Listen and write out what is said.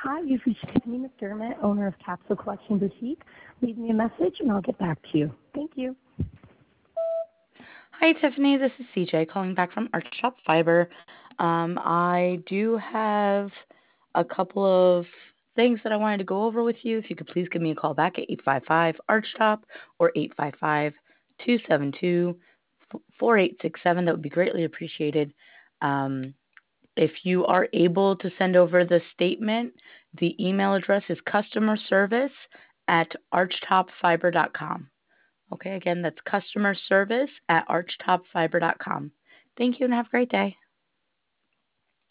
Hi, you've reached Tiffany McDermott, owner of Capsule Collection Boutique. Leave me a message and I'll get back to you. Thank you. Hi, Tiffany. This is CJ calling back from Art Shop Fiber. I do have a couple of things that I wanted to go over with you. If you could please give me a call back at 855 Art Shop or 855 272 4867. That would be greatly appreciated. Um, if you are able to send over the statement, the email address is customer service at archtopfiber.com. Okay, again, that's customer service at archtopfiber.com. Thank you and have a great day.